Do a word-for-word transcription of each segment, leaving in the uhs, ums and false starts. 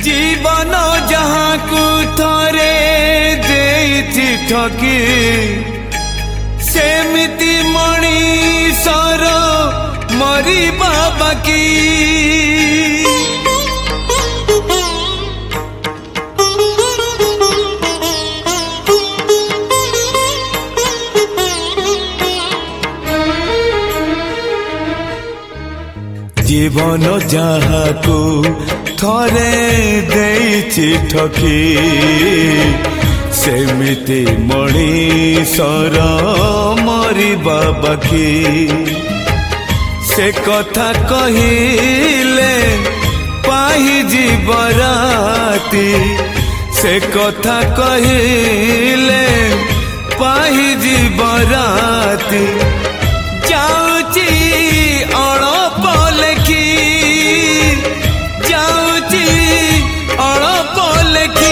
जीवन जहाँ को थरे देइछि ठकी सेमिति मणिषर मरिबा बाकी। जीवन जहाँ को थरे देइछि ठकी सेमिति मणिषर मरिबा बाकी। से कथा कहिले पाहि जीव राति से कथा कहिले पाहि जीव राति। जाउची अळप लेखी जाउची अळप लेखी।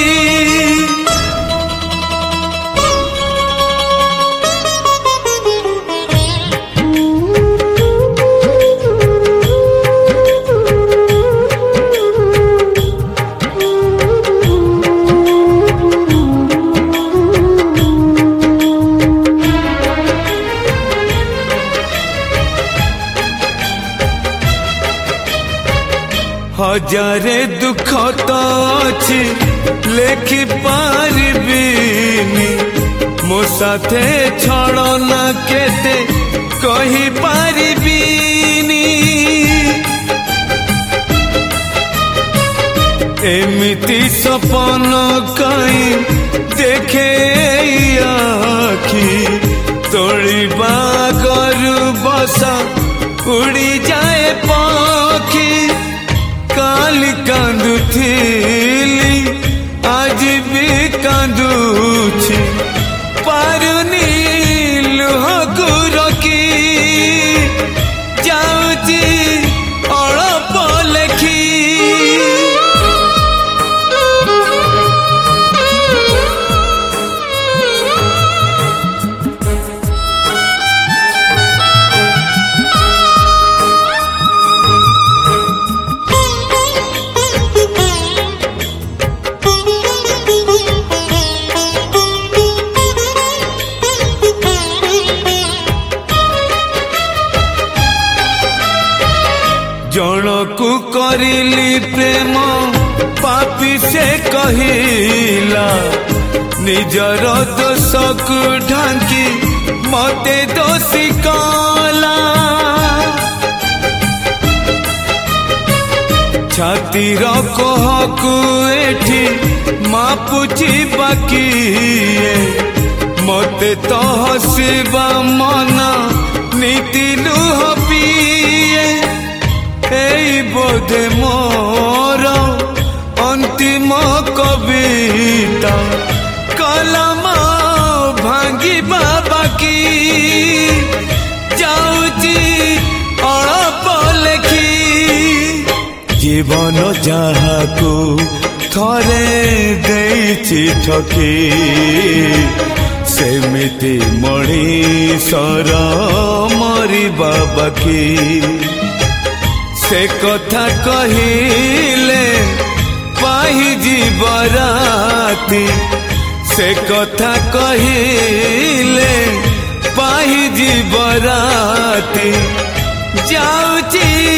हजारे दुख तो अच्छी लेखि पारिबिनी मो साथे छड़ना केते कही पारिबिनी। एमिति सपन कहीं देखे आखी तोड़िबा गरु बसा उड़ी जाए पाखी। काली कांदुथिली आज भी कांदुछि पारुनी लुहकु रखी। जाउची अळप लेखी जनकु करिली प्रेम पापी से कहिला निजर दोषकु ढांकी मते दोषी कला। छातीर कहकु एठी मापुची बाकी मते तो हसिबा मन नीति लुह पिए। एई बोधे मोर अंतिम कविता कलम भांगिबा बाकी। जाउची अळप लेखी जीवन जहाँ को थरे देइछि ठकी सेमिति मणिषर मरिबा बाकी। से कथा कहिले पाहि जीव राति से कथा कहिले पाहि जीव राति। जाउची